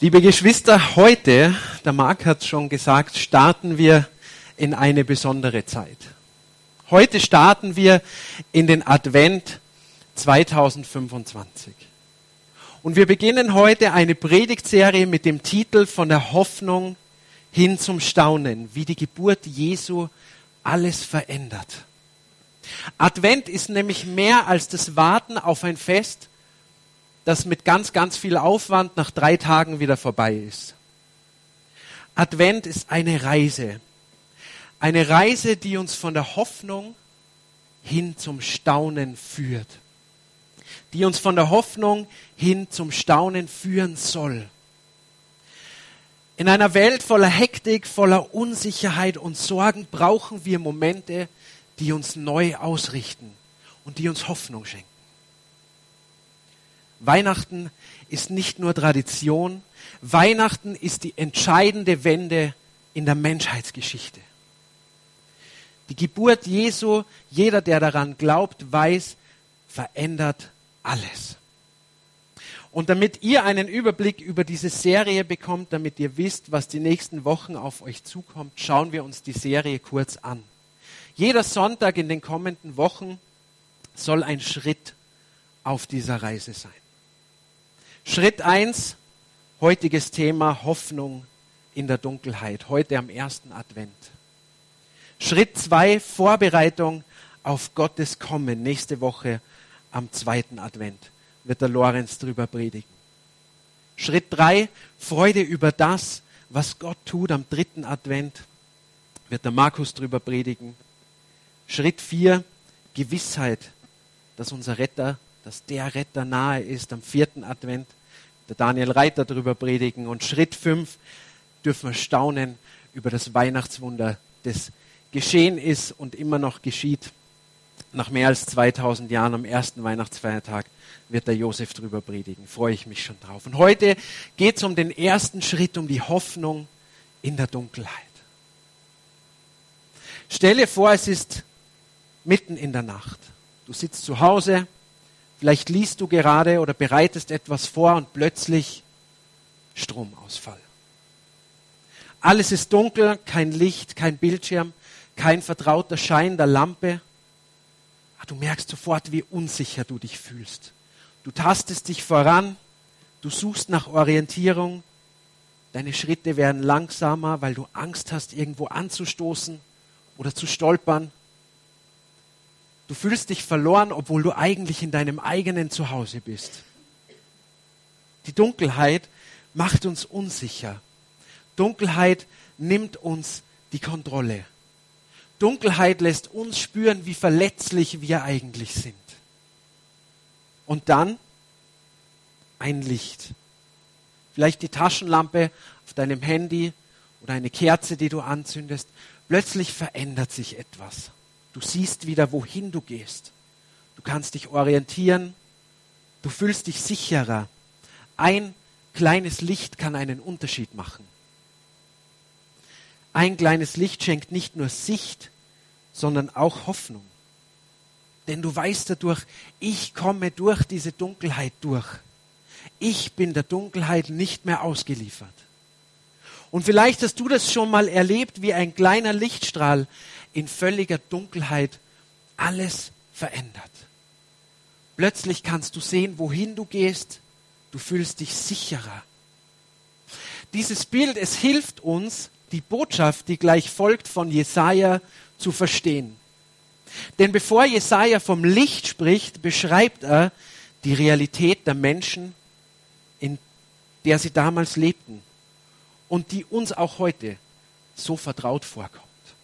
Liebe Geschwister, heute, der Marc hat es schon gesagt, starten wir in eine besondere Zeit. Heute starten wir in den Advent 2025. Und wir beginnen heute eine Predigtserie mit dem Titel Von der Hoffnung hin zum Staunen, wie die Geburt Jesu alles verändert. Advent ist nämlich mehr als das Warten auf ein Fest, das mit ganz, ganz viel Aufwand nach 3 Tagen wieder vorbei ist. Advent ist eine Reise, die uns von der Hoffnung hin zum Staunen führt, die uns von der Hoffnung hin zum Staunen führen soll. In einer Welt voller Hektik, voller Unsicherheit und Sorgen brauchen wir Momente, die uns neu ausrichten und die uns Hoffnung schenken. Weihnachten ist nicht nur Tradition, Weihnachten ist die entscheidende Wende in der Menschheitsgeschichte. Die Geburt Jesu, jeder, der daran glaubt, weiß, verändert alles. Und damit ihr einen Überblick über diese Serie bekommt, damit ihr wisst, was die nächsten Wochen auf euch zukommt, schauen wir uns die Serie kurz an. Jeder Sonntag in den kommenden Wochen soll ein Schritt auf dieser Reise sein. Schritt 1, heutiges Thema Hoffnung in der Dunkelheit, heute am 1. Advent. Schritt 2, Vorbereitung auf Gottes Kommen, nächste Woche am 2. Advent wird der Lorenz drüber predigen. Schritt 3, Freude über das, was Gott tut am 3. Advent, wird der Markus drüber predigen. Schritt 4, Gewissheit, dass unser Retter, dass der Retter nahe ist am 4. Advent, der Daniel Reiter darüber predigen. Und Schritt 5 dürfen wir staunen über das Weihnachtswunder, das geschehen ist und immer noch geschieht. Nach mehr als 2000 Jahren am ersten Weihnachtsfeiertag wird der Josef darüber predigen. Freue ich mich schon drauf. Und heute geht es um den ersten Schritt, um die Hoffnung in der Dunkelheit. Stell dir vor, es ist mitten in der Nacht. Du sitzt zu Hause, vielleicht liest du gerade oder bereitest etwas vor und plötzlich Stromausfall. Alles ist dunkel, kein Licht, kein Bildschirm, kein vertrauter Schein der Lampe. Du merkst sofort, wie unsicher du dich fühlst. Du tastest dich voran, du suchst nach Orientierung, deine Schritte werden langsamer, weil du Angst hast, irgendwo anzustoßen oder zu stolpern. Du fühlst dich verloren, obwohl du eigentlich in deinem eigenen Zuhause bist. Die Dunkelheit macht uns unsicher. Dunkelheit nimmt uns die Kontrolle. Dunkelheit lässt uns spüren, wie verletzlich wir eigentlich sind. Und dann ein Licht. Vielleicht die Taschenlampe auf deinem Handy oder eine Kerze, die du anzündest. Plötzlich verändert sich etwas. Du siehst wieder, wohin du gehst. Du kannst dich orientieren. Du fühlst dich sicherer. Ein kleines Licht kann einen Unterschied machen. Ein kleines Licht schenkt nicht nur Sicht, sondern auch Hoffnung. Denn du weißt dadurch, ich komme durch diese Dunkelheit durch. Ich bin der Dunkelheit nicht mehr ausgeliefert. Und vielleicht hast du das schon mal erlebt, wie ein kleiner Lichtstrahl in völliger Dunkelheit alles verändert. Plötzlich kannst du sehen, wohin du gehst. Du fühlst dich sicherer. Dieses Bild, es hilft uns, die Botschaft, die gleich folgt, von Jesaja zu verstehen. Denn bevor Jesaja vom Licht spricht, beschreibt er die Realität der Menschen, in der sie damals lebten und die uns auch heute so vertraut vorkommt.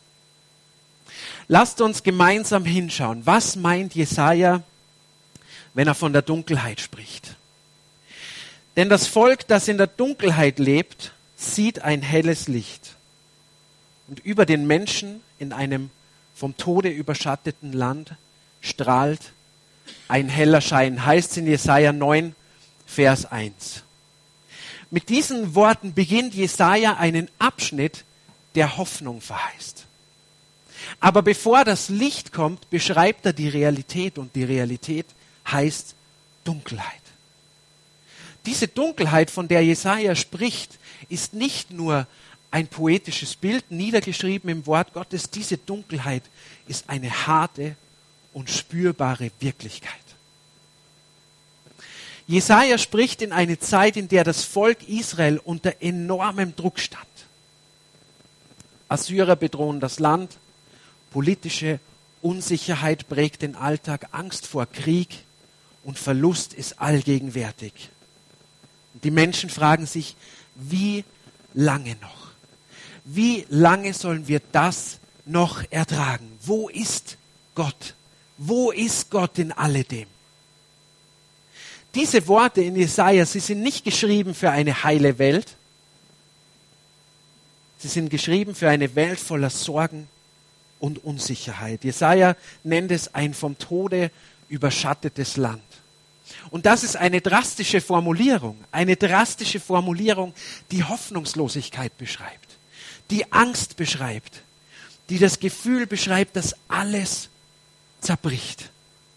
Lasst uns gemeinsam hinschauen. Was meint Jesaja, wenn er von der Dunkelheit spricht? Denn das Volk, das in der Dunkelheit lebt, sieht ein helles Licht. Und über den Menschen in einem vom Tode überschatteten Land strahlt ein heller Schein. Heißt es in Jesaja 9, Vers 1. Mit diesen Worten beginnt Jesaja einen Abschnitt, der Hoffnung verheißt. Aber bevor das Licht kommt, beschreibt er die Realität und die Realität heißt Dunkelheit. Diese Dunkelheit, von der Jesaja spricht, ist nicht nur ein poetisches Bild, niedergeschrieben im Wort Gottes. Diese Dunkelheit ist eine harte und spürbare Wirklichkeit. Jesaja spricht in eine Zeit, in der das Volk Israel unter enormem Druck stand. Assyrer bedrohen das Land, politische Unsicherheit prägt den Alltag, Angst vor Krieg und Verlust ist allgegenwärtig. Und die Menschen fragen sich, wie lange noch? Wie lange sollen wir das noch ertragen? Wo ist Gott? Wo ist Gott in alledem? Diese Worte in Jesaja, sie sind nicht geschrieben für eine heile Welt. Sie sind geschrieben für eine Welt voller Sorgen und Unsicherheit. Jesaja nennt es ein vom Tode überschattetes Land. Und das ist eine drastische Formulierung, die Hoffnungslosigkeit beschreibt, die Angst beschreibt, die das Gefühl beschreibt, dass alles zerbricht.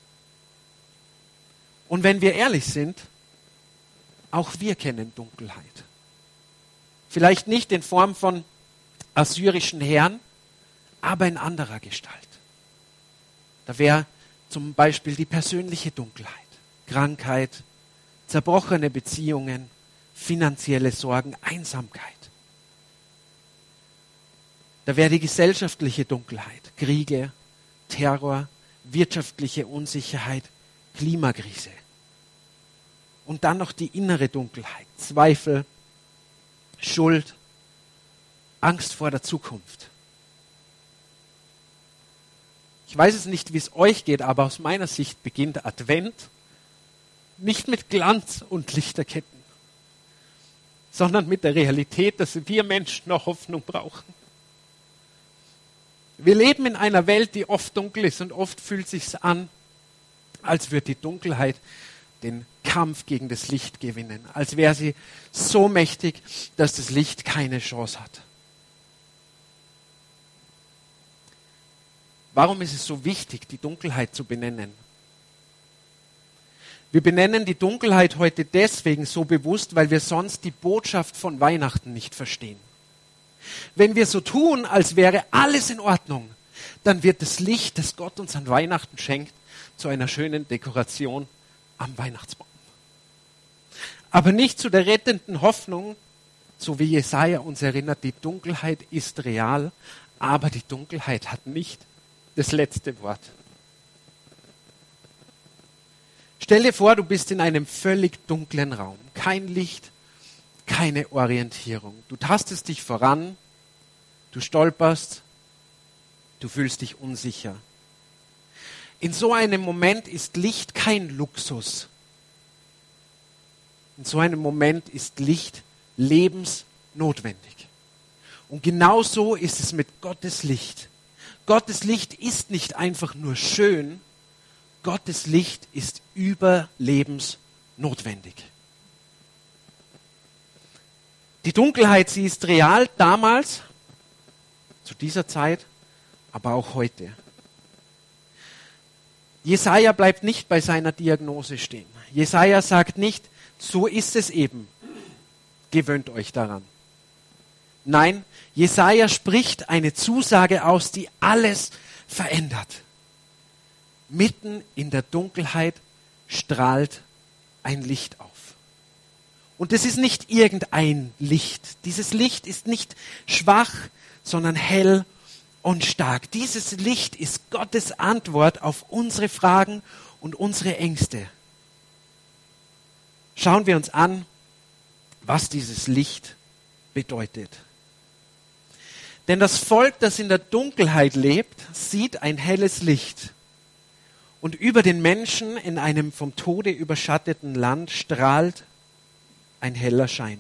Und wenn wir ehrlich sind, auch wir kennen Dunkelheit. Vielleicht nicht in Form von assyrischen Heeren, aber in anderer Gestalt. Da wäre zum Beispiel die persönliche Dunkelheit, Krankheit, zerbrochene Beziehungen, finanzielle Sorgen, Einsamkeit. Da wäre die gesellschaftliche Dunkelheit, Kriege, Terror, wirtschaftliche Unsicherheit, Klimakrise. Und dann noch die innere Dunkelheit, Zweifel, Schuld, Angst vor der Zukunft. Ich weiß es nicht, wie es euch geht, aber aus meiner Sicht beginnt Advent nicht mit Glanz und Lichterketten, sondern mit der Realität, dass wir Menschen noch Hoffnung brauchen. Wir leben in einer Welt, die oft dunkel ist und oft fühlt es sich an, als würde die Dunkelheit den Kampf gegen das Licht gewinnen, als wäre sie so mächtig, dass das Licht keine Chance hat. Warum ist es so wichtig, die Dunkelheit zu benennen? Wir benennen die Dunkelheit heute deswegen so bewusst, weil wir sonst die Botschaft von Weihnachten nicht verstehen. Wenn wir so tun, als wäre alles in Ordnung, dann wird das Licht, das Gott uns an Weihnachten schenkt, zu einer schönen Dekoration am Weihnachtsbaum. Aber nicht zu der rettenden Hoffnung, so wie Jesaja uns erinnert, die Dunkelheit ist real, aber die Dunkelheit hat nicht das letzte Wort. Stell dir vor, du bist in einem völlig dunklen Raum. Kein Licht, keine Orientierung. Du tastest dich voran, du stolperst, du fühlst dich unsicher. In so einem Moment ist Licht kein Luxus. In so einem Moment ist Licht lebensnotwendig. Und genau so ist es mit Gottes Licht. Gottes Licht ist nicht einfach nur schön, Gottes Licht ist überlebensnotwendig. Die Dunkelheit, sie ist real damals, zu dieser Zeit, aber auch heute. Jesaja bleibt nicht bei seiner Diagnose stehen. Jesaja sagt nicht, so ist es eben, gewöhnt euch daran. Nein, Jesaja spricht eine Zusage aus, die alles verändert. Mitten in der Dunkelheit strahlt ein Licht auf. Und es ist nicht irgendein Licht. Dieses Licht ist nicht schwach, sondern hell und stark. Dieses Licht ist Gottes Antwort auf unsere Fragen und unsere Ängste. Schauen wir uns an, was dieses Licht bedeutet. Denn das Volk, das in der Dunkelheit lebt, sieht ein helles Licht. Und über den Menschen in einem vom Tode überschatteten Land strahlt ein heller Schein.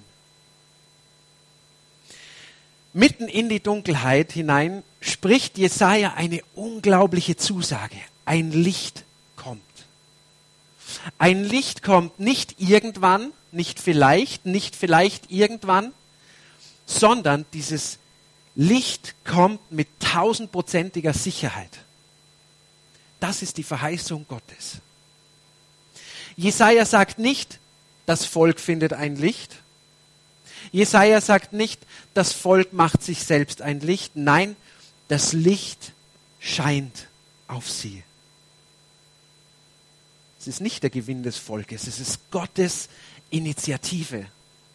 Mitten in die Dunkelheit hinein spricht Jesaja eine unglaubliche Zusage. Ein Licht kommt. Ein Licht kommt nicht irgendwann, nicht vielleicht irgendwann, sondern dieses Licht kommt mit 1000%iger Sicherheit. Das ist die Verheißung Gottes. Jesaja sagt nicht, das Volk findet ein Licht. Jesaja sagt nicht, das Volk macht sich selbst ein Licht. Nein, das Licht scheint auf sie. Es ist nicht der Gewinn des Volkes, es ist Gottes Initiative.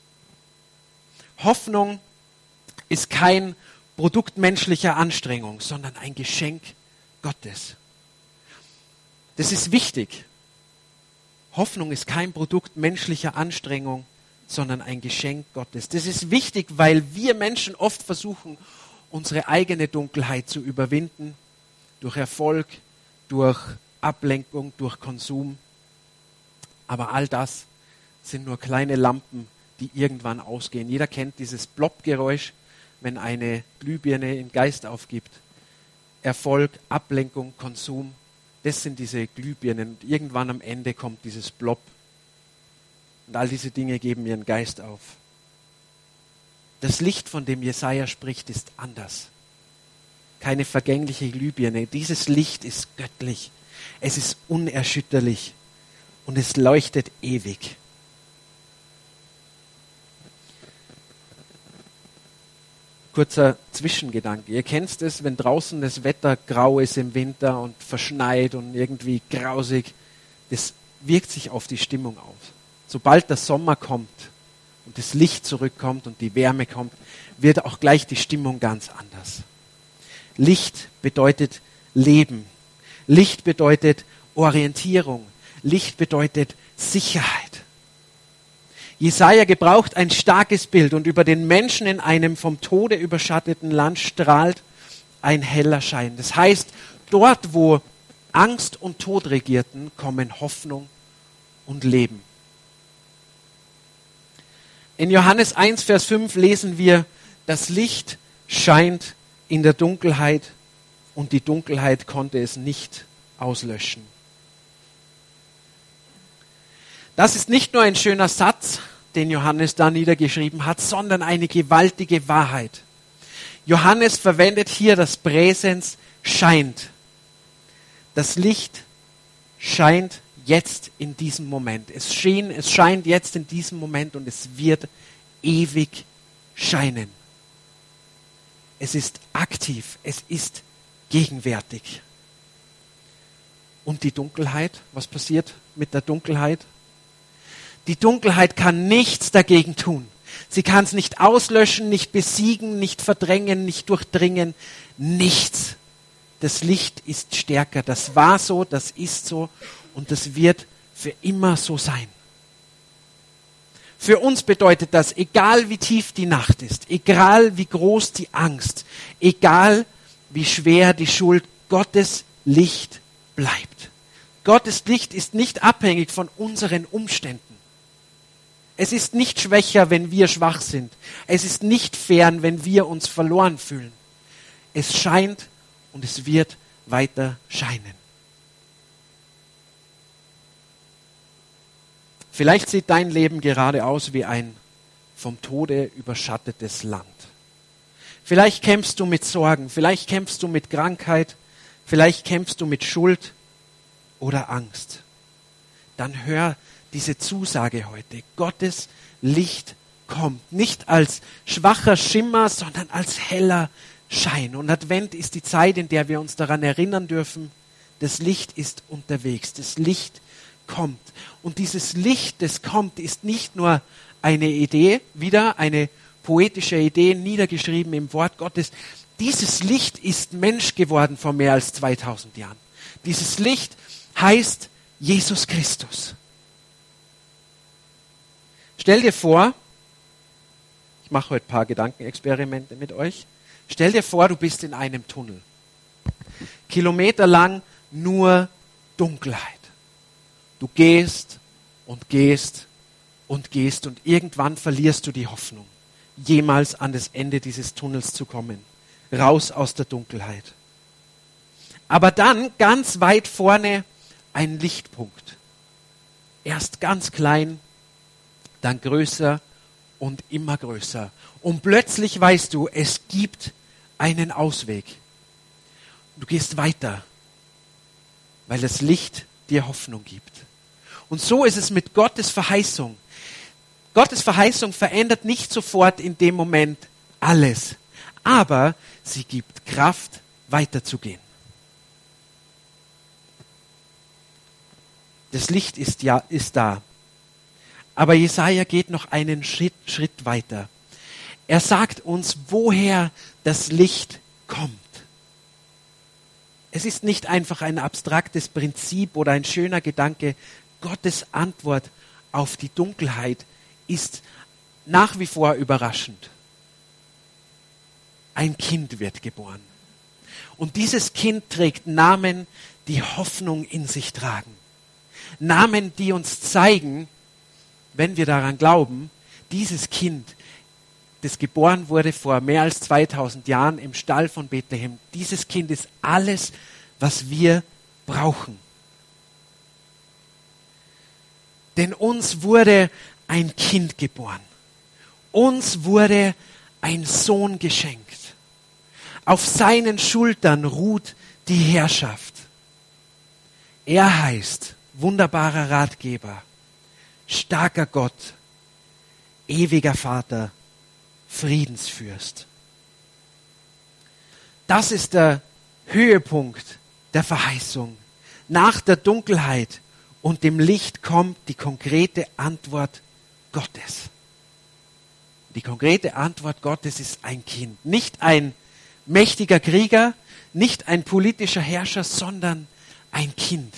Hoffnung ist kein Produkt menschlicher Anstrengung, sondern ein Geschenk Gottes. Das ist wichtig. Hoffnung ist kein Produkt menschlicher Anstrengung, sondern ein Geschenk Gottes. Das ist wichtig, weil wir Menschen oft versuchen, unsere eigene Dunkelheit zu überwinden, durch Erfolg, durch Ablenkung, durch Konsum. Aber all das sind nur kleine Lampen, die irgendwann ausgehen. Jeder kennt dieses Plopp-Geräusch, wenn eine Glühbirne den Geist aufgibt. Erfolg, Ablenkung, Konsum, das sind diese Glühbirnen. Und irgendwann am Ende kommt dieses Plopp. Und all diese Dinge geben ihren Geist auf. Das Licht, von dem Jesaja spricht, ist anders. Keine vergängliche Glühbirne. Dieses Licht ist göttlich. Es ist unerschütterlich und es leuchtet ewig. Kurzer Zwischengedanke. Ihr kennt es, wenn draußen das Wetter grau ist im Winter und verschneit und irgendwie grausig. Das wirkt sich auf die Stimmung aus. Sobald der Sommer kommt und das Licht zurückkommt und die Wärme kommt, wird auch gleich die Stimmung ganz anders. Licht bedeutet Leben. Licht bedeutet Orientierung. Licht bedeutet Sicherheit. Jesaja gebraucht ein starkes Bild und über den Menschen in einem vom Tode überschatteten Land strahlt ein heller Schein. Das heißt, dort, wo Angst und Tod regierten, kommen Hoffnung und Leben. In Johannes 1, Vers 5 lesen wir, das Licht scheint in der Dunkelheit und die Dunkelheit konnte es nicht auslöschen. Das ist nicht nur ein schöner Satz, den Johannes da niedergeschrieben hat, sondern eine gewaltige Wahrheit. Johannes verwendet hier das Präsens scheint. Das Licht scheint jetzt in diesem Moment. Es scheint jetzt in diesem Moment und es wird ewig scheinen. Es ist aktiv, es ist gegenwärtig. Und die Dunkelheit, was passiert mit der Dunkelheit? Die Dunkelheit kann nichts dagegen tun. Sie kann es nicht auslöschen, nicht besiegen, nicht verdrängen, nicht durchdringen. Nichts. Das Licht ist stärker. Das war so, das ist so und das wird für immer so sein. Für uns bedeutet das, egal wie tief die Nacht ist, egal wie groß die Angst, egal wie schwer die Schuld, Gottes Licht bleibt. Gottes Licht ist nicht abhängig von unseren Umständen. Es ist nicht schwächer, wenn wir schwach sind. Es ist nicht fern, wenn wir uns verloren fühlen. Es scheint und es wird weiter scheinen. Vielleicht sieht dein Leben gerade aus wie ein vom Tode überschattetes Land. Vielleicht kämpfst du mit Sorgen, vielleicht kämpfst du mit Krankheit, vielleicht kämpfst du mit Schuld oder Angst. Dann hör diese Zusage heute. Gottes Licht kommt. Nicht als schwacher Schimmer, sondern als heller Schein. Und Advent ist die Zeit, in der wir uns daran erinnern dürfen, das Licht ist unterwegs. Das Licht kommt. Und dieses Licht, das kommt, ist nicht nur eine Idee, wieder eine poetische Idee, niedergeschrieben im Wort Gottes. Dieses Licht ist Mensch geworden vor mehr als 2000 Jahren. Dieses Licht heißt Jesus Christus. Stell dir vor, ich mache heute ein paar Gedankenexperimente mit euch. Stell dir vor, du bist in einem Tunnel. Kilometerlang nur Dunkelheit. Du gehst und gehst und gehst und irgendwann verlierst du die Hoffnung, jemals an das Ende dieses Tunnels zu kommen. Raus aus der Dunkelheit. Aber dann ganz weit vorne ein Lichtpunkt. Erst ganz klein, dann größer und immer größer. Und plötzlich weißt du, es gibt einen Ausweg. Du gehst weiter, weil das Licht dir Hoffnung gibt. Und so ist es mit Gottes Verheißung. Gottes Verheißung verändert nicht sofort in dem Moment alles, aber sie gibt Kraft, weiterzugehen. Das Licht ist da. Aber Jesaja geht noch einen Schritt weiter. Er sagt uns, woher das Licht kommt. Es ist nicht einfach ein abstraktes Prinzip oder ein schöner Gedanke. Gottes Antwort auf die Dunkelheit ist nach wie vor überraschend. Ein Kind wird geboren. Und dieses Kind trägt Namen, die Hoffnung in sich tragen. Namen, die uns zeigen, wenn wir daran glauben, dieses Kind, das geboren wurde vor mehr als 2000 Jahren im Stall von Bethlehem, dieses Kind ist alles, was wir brauchen. Denn uns wurde ein Kind geboren. Uns wurde ein Sohn geschenkt. Auf seinen Schultern ruht die Herrschaft. Er heißt wunderbarer Ratgeber, starker Gott, ewiger Vater, Friedensfürst. Das ist der Höhepunkt der Verheißung. Nach der Dunkelheit und dem Licht kommt die konkrete Antwort Gottes. Die konkrete Antwort Gottes ist ein Kind. Nicht ein mächtiger Krieger, nicht ein politischer Herrscher, sondern ein Kind.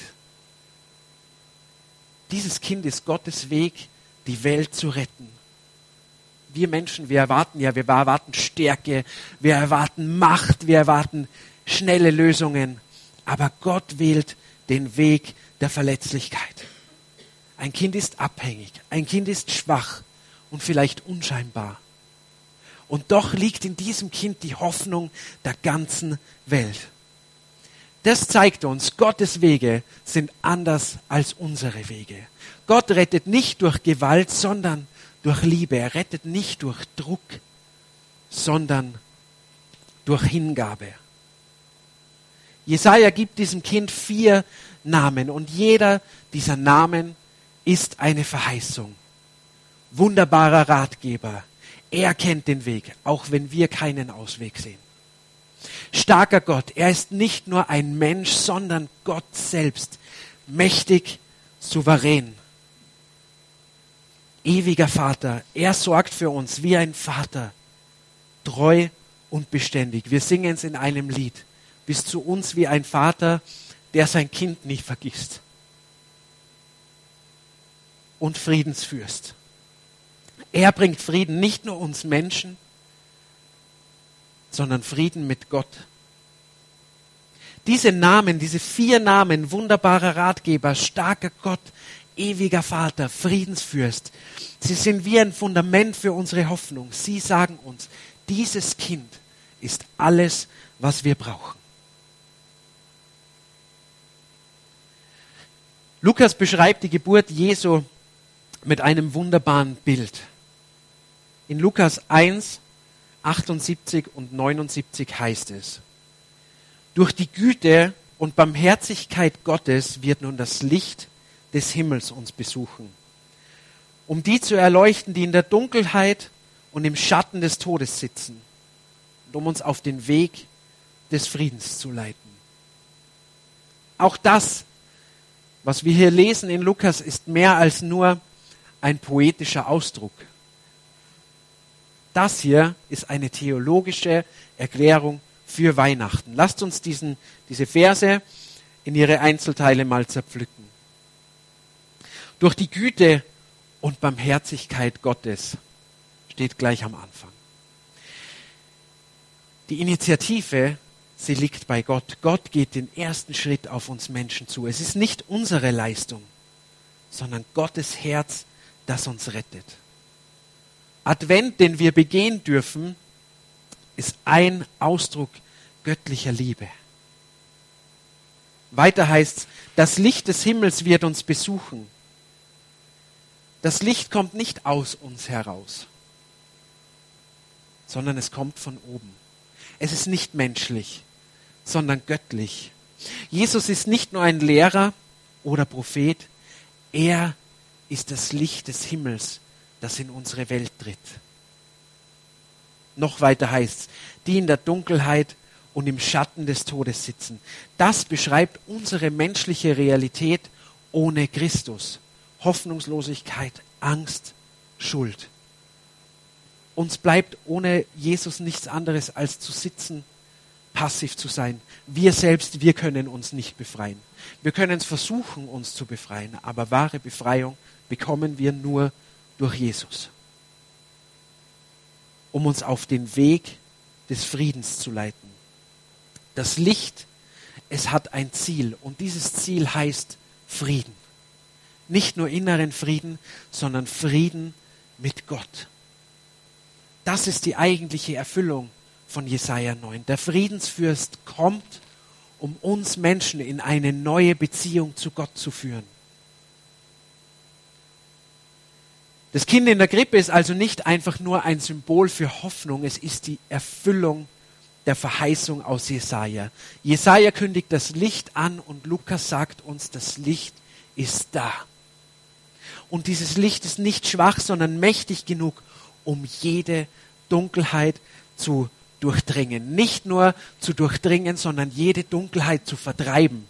Dieses Kind ist Gottes Weg, die Welt zu retten. Wir Menschen, wir erwarten Stärke, wir erwarten Macht, wir erwarten schnelle Lösungen. Aber Gott wählt den Weg der Verletzlichkeit. Ein Kind ist abhängig, ein Kind ist schwach und vielleicht unscheinbar. Und doch liegt in diesem Kind die Hoffnung der ganzen Welt. Das zeigt uns, Gottes Wege sind anders als unsere Wege. Gott rettet nicht durch Gewalt, sondern durch Liebe. Er rettet nicht durch Druck, sondern durch Hingabe. Jesaja gibt diesem Kind 4 Namen und jeder dieser Namen ist eine Verheißung. Wunderbarer Ratgeber. Er kennt den Weg, auch wenn wir keinen Ausweg sehen. Starker Gott. Er ist nicht nur ein Mensch, sondern Gott selbst. Mächtig, souverän. Ewiger Vater. Er sorgt für uns wie ein Vater. Treu und beständig. Wir singen es in einem Lied. Bist zu uns wie ein Vater, der sein Kind nicht vergisst. Und Friedensfürst. Er bringt Frieden nicht nur uns Menschen, sondern Frieden mit Gott. Diese Namen, diese 4 Namen, wunderbarer Ratgeber, starker Gott, ewiger Vater, Friedensfürst, sie sind wie ein Fundament für unsere Hoffnung. Sie sagen uns, dieses Kind ist alles, was wir brauchen. Lukas beschreibt die Geburt Jesu mit einem wunderbaren Bild. In Lukas 1, 78 und 79 heißt es: Durch die Güte und Barmherzigkeit Gottes wird nun das Licht des Himmels uns besuchen, um die zu erleuchten, die in der Dunkelheit und im Schatten des Todes sitzen, und um uns auf den Weg des Friedens zu leiten. Auch das, was wir hier lesen in Lukas, ist mehr als nur ein poetischer Ausdruck. Das hier ist eine theologische Erklärung für Weihnachten. Lasst uns diese Verse in ihre Einzelteile mal zerpflücken. Durch die Güte und Barmherzigkeit Gottes steht gleich am Anfang. Die Initiative, sie liegt bei Gott. Gott geht den ersten Schritt auf uns Menschen zu. Es ist nicht unsere Leistung, sondern Gottes Herz, das uns rettet. Advent, den wir begehen dürfen, ist ein Ausdruck göttlicher Liebe. Weiter heißt es, das Licht des Himmels wird uns besuchen. Das Licht kommt nicht aus uns heraus, sondern es kommt von oben. Es ist nicht menschlich, sondern göttlich. Jesus ist nicht nur ein Lehrer oder Prophet, er ist das Licht des Himmels, das in unsere Welt tritt. Noch weiter heißt es, die in der Dunkelheit und im Schatten des Todes sitzen. Das beschreibt unsere menschliche Realität ohne Christus. Hoffnungslosigkeit, Angst, Schuld. Uns bleibt ohne Jesus nichts anderes als zu sitzen, passiv zu sein. Wir selbst, wir können uns nicht befreien. Wir können es versuchen, uns zu befreien, aber wahre Befreiung bekommen wir nur durch Jesus, um uns auf den Weg des Friedens zu leiten. Das Licht, es hat ein Ziel und dieses Ziel heißt Frieden. Nicht nur inneren Frieden, sondern Frieden mit Gott. Das ist die eigentliche Erfüllung von Jesaja 9. Der Friedensfürst kommt, um uns Menschen in eine neue Beziehung zu Gott zu führen. Das Kind in der Krippe ist also nicht einfach nur ein Symbol für Hoffnung, es ist die Erfüllung der Verheißung aus Jesaja. Jesaja kündigt das Licht an und Lukas sagt uns, das Licht ist da. Und dieses Licht ist nicht schwach, sondern mächtig genug, um jede Dunkelheit zu durchdringen. Nicht nur zu durchdringen, sondern jede Dunkelheit zu vertreiben.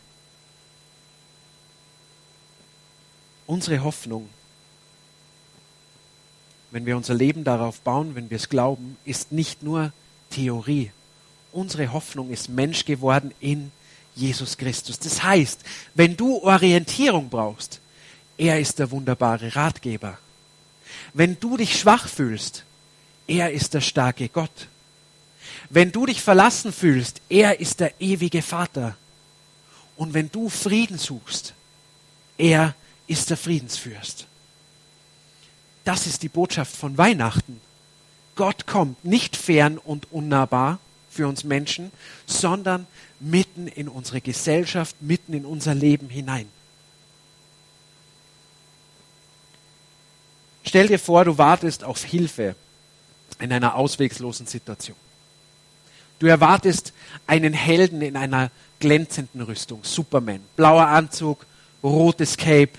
Unsere Hoffnung, wenn wir unser Leben darauf bauen, wenn wir es glauben, ist nicht nur Theorie. Unsere Hoffnung ist Mensch geworden in Jesus Christus. Das heißt, wenn du Orientierung brauchst, er ist der wunderbare Ratgeber. Wenn du dich schwach fühlst, er ist der starke Gott. Wenn du dich verlassen fühlst, er ist der ewige Vater. Und wenn du Frieden suchst, er ist der Friedensfürst. Das ist die Botschaft von Weihnachten. Gott kommt nicht fern und unnahbar für uns Menschen, sondern mitten in unsere Gesellschaft, mitten in unser Leben hinein. Stell dir vor, du wartest auf Hilfe in einer ausweglosen Situation. Du erwartest einen Helden in einer glänzenden Rüstung, Superman, blauer Anzug, rotes Cape.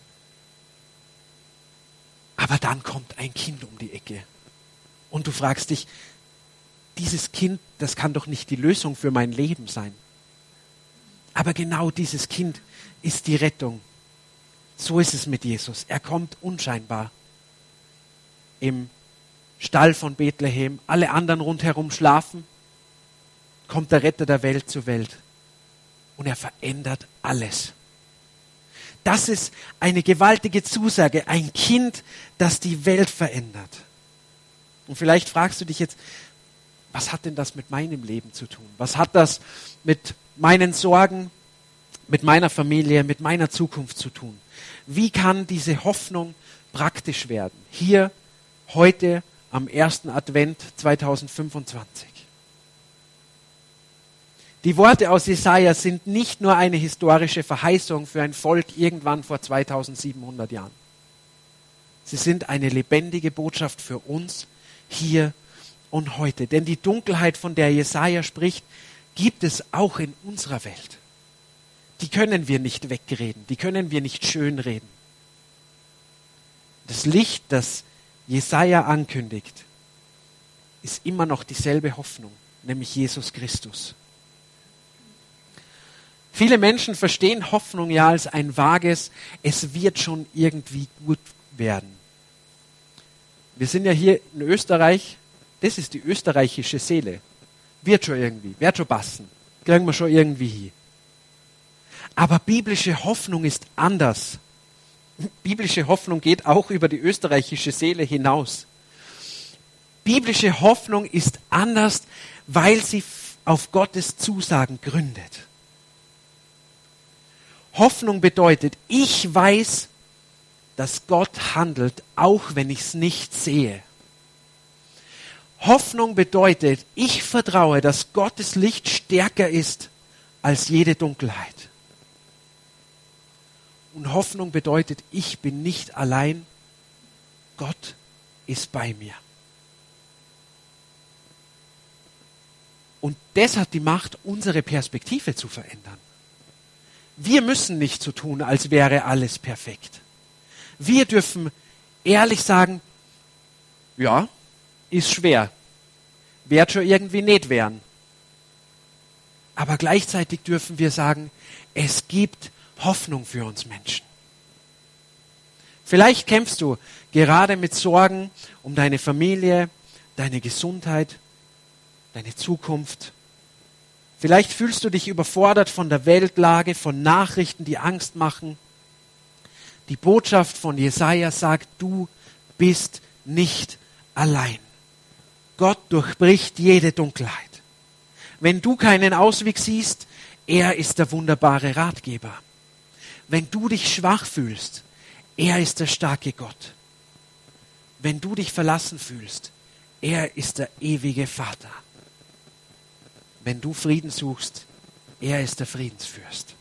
Aber dann kommt ein Kind um die Ecke und du fragst dich, dieses Kind, das kann doch nicht die Lösung für mein Leben sein. Aber genau dieses Kind ist die Rettung. So ist es mit Jesus. Er kommt unscheinbar im Stall von Bethlehem. Alle anderen rundherum schlafen. Kommt der Retter der Welt zur Welt. Und er verändert alles. Das ist eine gewaltige Zusage. Ein Kind, das die Welt verändert. Und vielleicht fragst du dich jetzt, was hat denn das mit meinem Leben zu tun? Was hat das mit meinen Sorgen, mit meiner Familie, mit meiner Zukunft zu tun? Wie kann diese Hoffnung praktisch werden? Hier, heute, am 1. Advent 2025. Die Worte aus Jesaja sind nicht nur eine historische Verheißung für ein Volk irgendwann vor 2700 Jahren. Sie sind eine lebendige Botschaft für uns hier und heute. Denn die Dunkelheit, von der Jesaja spricht, gibt es auch in unserer Welt. Die können wir nicht wegreden, die können wir nicht schönreden. Das Licht, das Jesaja ankündigt, ist immer noch dieselbe Hoffnung, nämlich Jesus Christus. Viele Menschen verstehen Hoffnung ja als ein vages, es wird schon irgendwie gut werden. Wir sind ja hier in Österreich, das ist die österreichische Seele. Wird schon irgendwie, wird schon passen, kriegen wir schon irgendwie hin. Aber biblische Hoffnung ist anders. Biblische Hoffnung geht auch über die österreichische Seele hinaus. Biblische Hoffnung ist anders, weil sie auf Gottes Zusagen gründet. Hoffnung bedeutet, ich weiß, dass Gott handelt, auch wenn ich es nicht sehe. Hoffnung bedeutet, ich vertraue, dass Gottes Licht stärker ist als jede Dunkelheit. Und Hoffnung bedeutet, ich bin nicht allein, Gott ist bei mir. Und das hat die Macht, unsere Perspektive zu verändern. Wir müssen nicht so tun, als wäre alles perfekt. Wir dürfen ehrlich sagen, Ja, ist schwer. Wird schon irgendwie nicht werden. Aber gleichzeitig dürfen wir sagen, es gibt Hoffnung für uns Menschen. Vielleicht kämpfst du gerade mit Sorgen um deine Familie, deine Gesundheit, deine Zukunft. Vielleicht fühlst du dich überfordert von der Weltlage, von Nachrichten, die Angst machen. Die Botschaft von Jesaja sagt, du bist nicht allein. Gott durchbricht jede Dunkelheit. Wenn du keinen Ausweg siehst, er ist der wunderbare Ratgeber. Wenn du dich schwach fühlst, er ist der starke Gott. Wenn du dich verlassen fühlst, er ist der ewige Vater. Wenn du Frieden suchst, er ist der Friedensfürst.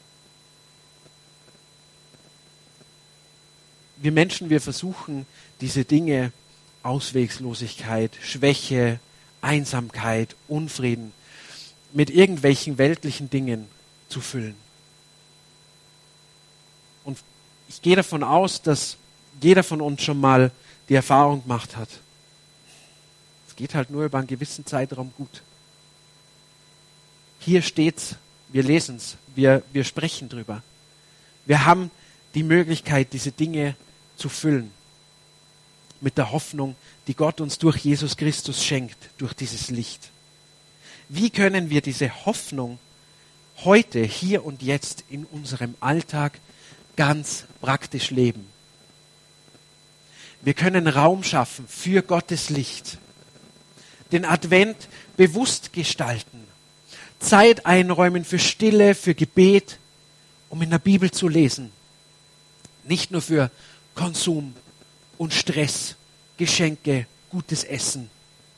Wir Menschen, wir versuchen diese Dinge, Ausweglosigkeit, Schwäche, Einsamkeit, Unfrieden, mit irgendwelchen weltlichen Dingen zu füllen. Und ich gehe davon aus, dass jeder von uns schon mal die Erfahrung gemacht hat. Es geht halt nur über einen gewissen Zeitraum gut. Hier steht's, wir lesen's, wir sprechen drüber. Wir haben die Möglichkeit, diese Dinge zu füllen. Mit der Hoffnung, die Gott uns durch Jesus Christus schenkt, durch dieses Licht. Wie können wir diese Hoffnung heute, hier und jetzt in unserem Alltag ganz praktisch leben? Wir können Raum schaffen für Gottes Licht, den Advent bewusst gestalten, Zeit einräumen für Stille, für Gebet, um in der Bibel zu lesen. Nicht nur für Konsum und Stress, Geschenke, gutes Essen.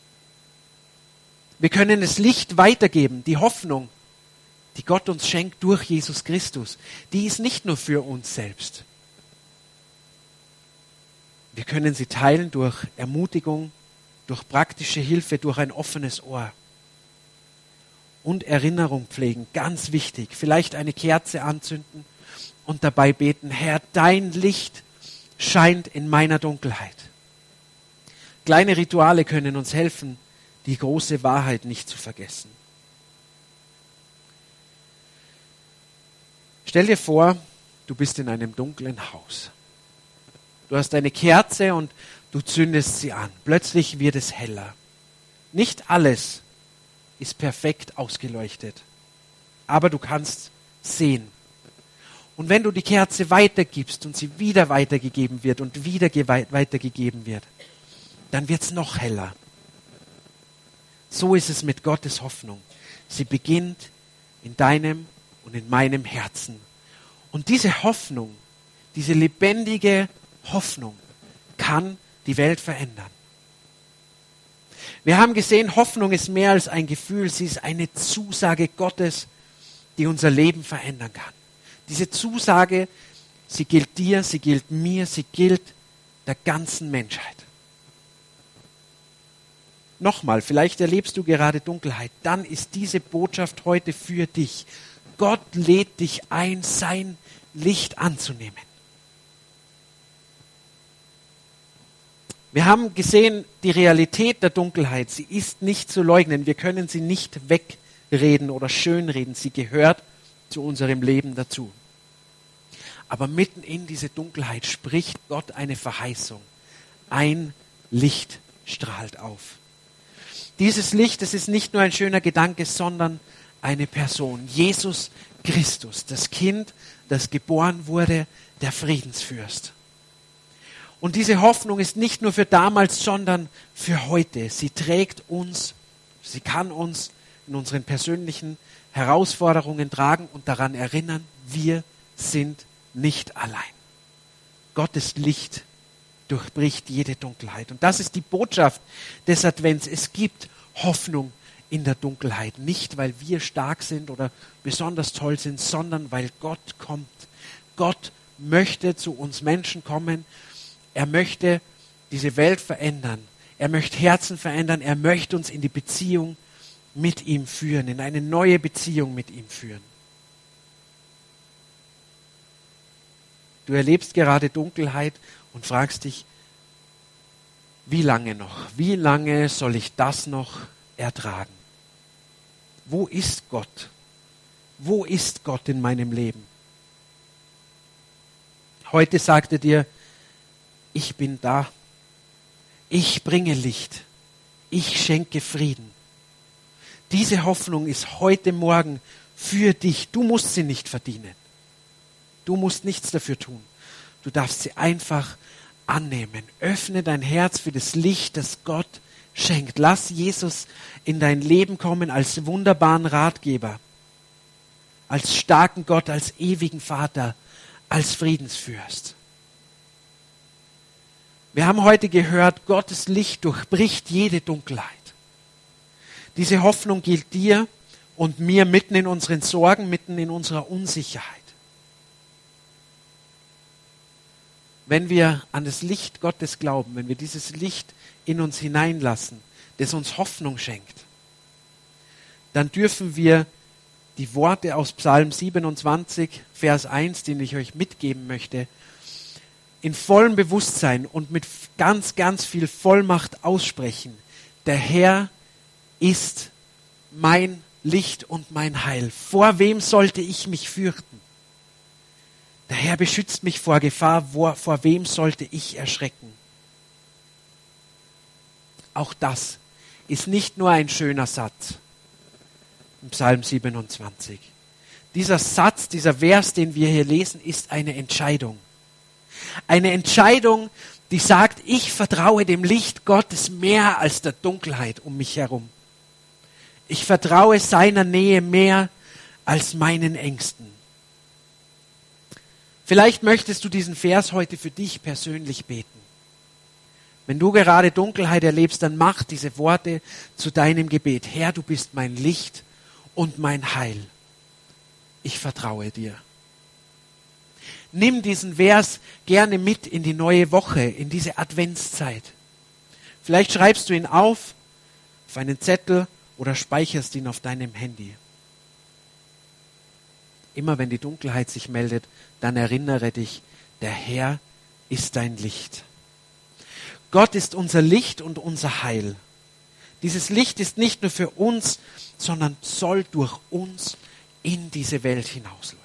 Wir können das Licht weitergeben, die Hoffnung, die Gott uns schenkt durch Jesus Christus. Die ist nicht nur für uns selbst. Wir können sie teilen durch Ermutigung, durch praktische Hilfe, durch ein offenes Ohr. Und Erinnerung pflegen, ganz wichtig. Vielleicht eine Kerze anzünden und dabei beten, Herr, dein Licht scheint in meiner Dunkelheit. Kleine Rituale können uns helfen, die große Wahrheit nicht zu vergessen. Stell dir vor, du bist in einem dunklen Haus. Du hast eine Kerze und du zündest sie an. Plötzlich wird es heller. Nicht alles ist perfekt ausgeleuchtet, aber du kannst sehen. Und wenn du die Kerze weitergibst und sie wieder weitergegeben wird und wieder weitergegeben wird, dann wird es noch heller. So ist es mit Gottes Hoffnung. Sie beginnt in deinem und in meinem Herzen. Und diese Hoffnung, diese lebendige Hoffnung kann die Welt verändern. Wir haben gesehen, Hoffnung ist mehr als ein Gefühl, sie ist eine Zusage Gottes, die unser Leben verändern kann. Diese Zusage, sie gilt dir, sie gilt mir, sie gilt der ganzen Menschheit. Nochmal, vielleicht erlebst du gerade Dunkelheit, dann ist diese Botschaft heute für dich. Gott lädt dich ein, sein Licht anzunehmen. Wir haben gesehen, die Realität der Dunkelheit, sie ist nicht zu leugnen. Wir können sie nicht wegreden oder schönreden. Sie gehört zu unserem Leben dazu. Aber mitten in diese Dunkelheit spricht Gott eine Verheißung. Ein Licht strahlt auf. Dieses Licht, das ist nicht nur ein schöner Gedanke, sondern eine Person. Jesus Christus, das Kind, das geboren wurde, der Friedensfürst. Und diese Hoffnung ist nicht nur für damals, sondern für heute. Sie trägt uns, sie kann uns in unseren persönlichen Herausforderungen tragen und daran erinnern, wir sind nicht allein. Gottes Licht durchbricht jede Dunkelheit. Und das ist die Botschaft des Advents. Es gibt Hoffnung in der Dunkelheit. Nicht, weil wir stark sind oder besonders toll sind, sondern weil Gott kommt. Gott möchte zu uns Menschen kommen. Er möchte diese Welt verändern. Er möchte Herzen verändern. Er möchte uns in die Beziehung mit ihm führen, in eine neue Beziehung mit ihm führen. Du erlebst gerade Dunkelheit und fragst dich, Wie lange noch? Wie lange soll ich das noch ertragen? Wo ist Gott? Wo ist Gott in meinem Leben? Heute sagt er dir, ich bin da. Ich bringe Licht. Ich schenke Frieden. Diese Hoffnung ist heute Morgen für dich. Du musst sie nicht verdienen. Du musst nichts dafür tun. Du darfst sie einfach annehmen. Öffne dein Herz für das Licht, das Gott schenkt. Lass Jesus in dein Leben kommen als wunderbaren Ratgeber, als starken Gott, als ewigen Vater, als Friedensfürst. Wir haben heute gehört, Gottes Licht durchbricht jede Dunkelheit. Diese Hoffnung gilt dir und mir mitten in unseren Sorgen, mitten in unserer Unsicherheit. Wenn wir an das Licht Gottes glauben, wenn wir dieses Licht in uns hineinlassen, das uns Hoffnung schenkt, dann dürfen wir die Worte aus Psalm 27, Vers 1, den ich euch mitgeben möchte, in vollem Bewusstsein und mit ganz, ganz viel Vollmacht aussprechen. Der Herr ist mein Licht und mein Heil. Vor wem sollte ich mich fürchten? Der Herr beschützt mich vor Gefahr. Vor wem sollte ich erschrecken? Auch das ist nicht nur ein schöner Satz im Psalm 27. Dieser Satz, dieser Vers, den wir hier lesen, ist eine Entscheidung. Eine Entscheidung, die sagt, ich vertraue dem Licht Gottes mehr als der Dunkelheit um mich herum. Ich vertraue seiner Nähe mehr als meinen Ängsten. Vielleicht möchtest du diesen Vers heute für dich persönlich beten. Wenn du gerade Dunkelheit erlebst, dann mach diese Worte zu deinem Gebet. Herr, du bist mein Licht und mein Heil. Ich vertraue dir. Nimm diesen Vers gerne mit in die neue Woche, in diese Adventszeit. Vielleicht schreibst du ihn auf einen Zettel oder speicherst ihn auf deinem Handy. Immer wenn die Dunkelheit sich meldet, dann erinnere dich, der Herr ist dein Licht. Gott ist unser Licht und unser Heil. Dieses Licht ist nicht nur für uns, sondern soll durch uns in diese Welt hinausleuchten.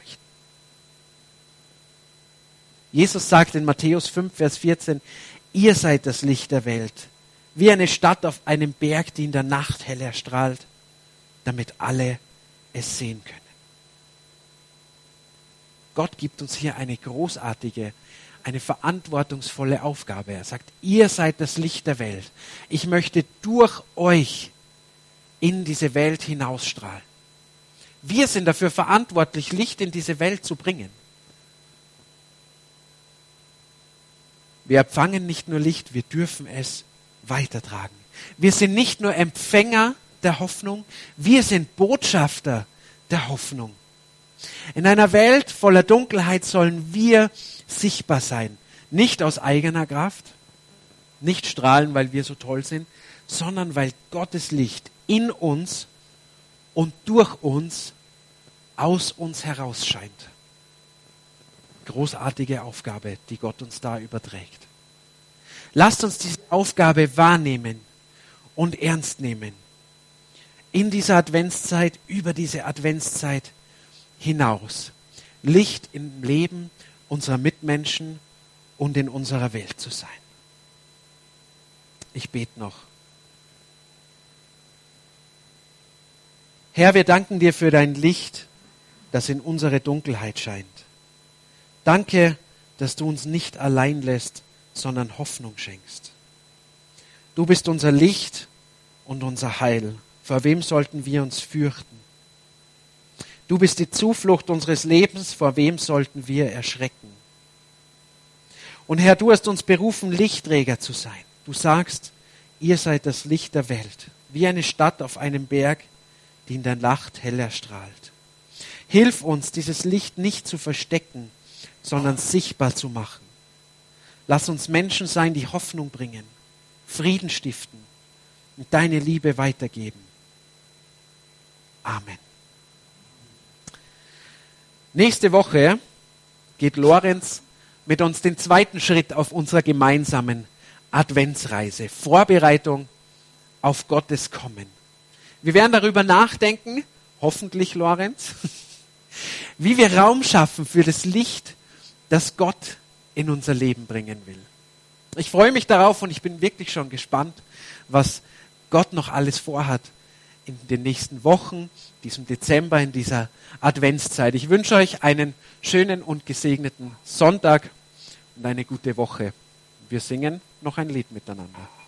Jesus sagt in Matthäus 5, Vers 14, ihr seid das Licht der Welt, wie eine Stadt auf einem Berg, die in der Nacht hell erstrahlt, damit alle es sehen können. Gott gibt uns hier eine großartige, eine verantwortungsvolle Aufgabe. Er sagt, ihr seid das Licht der Welt. Ich möchte durch euch in diese Welt hinausstrahlen. Wir sind dafür verantwortlich, Licht in diese Welt zu bringen. Wir empfangen nicht nur Licht, wir dürfen es weitertragen. Wir sind nicht nur Empfänger der Hoffnung, wir sind Botschafter der Hoffnung. In einer Welt voller Dunkelheit sollen wir sichtbar sein. Nicht aus eigener Kraft, nicht strahlen, weil wir so toll sind, sondern weil Gottes Licht in uns und durch uns aus uns heraus scheint. Großartige Aufgabe, die Gott uns da überträgt. Lasst uns diese Aufgabe wahrnehmen und ernst nehmen. In dieser Adventszeit, über diese Adventszeit hinaus. Licht im Leben unserer Mitmenschen und in unserer Welt zu sein. Ich bete noch. Herr, wir danken dir für dein Licht, das in unsere Dunkelheit scheint. Danke, dass du uns nicht allein lässt, sondern Hoffnung schenkst. Du bist unser Licht und unser Heil. Vor wem sollten wir uns fürchten? Du bist die Zuflucht unseres Lebens. Vor wem sollten wir erschrecken? Und Herr, du hast uns berufen, Lichtträger zu sein. Du sagst, ihr seid das Licht der Welt, wie eine Stadt auf einem Berg, die in der Nacht hell erstrahlt. Hilf uns, dieses Licht nicht zu verstecken, sondern sichtbar zu machen. Lass uns Menschen sein, die Hoffnung bringen, Frieden stiften und deine Liebe weitergeben. Amen. Nächste Woche geht Lorenz mit uns den zweiten Schritt auf unserer gemeinsamen Adventsreise, Vorbereitung auf Gottes Kommen. Wir werden darüber nachdenken, hoffentlich, Lorenz, wie wir Raum schaffen für das Licht, das Gott in unser Leben bringen will. Ich freue mich darauf und ich bin wirklich schon gespannt, was Gott noch alles vorhat in den nächsten Wochen, diesem Dezember, in dieser Adventszeit. Ich wünsche euch einen schönen und gesegneten Sonntag und eine gute Woche. Wir singen noch ein Lied miteinander.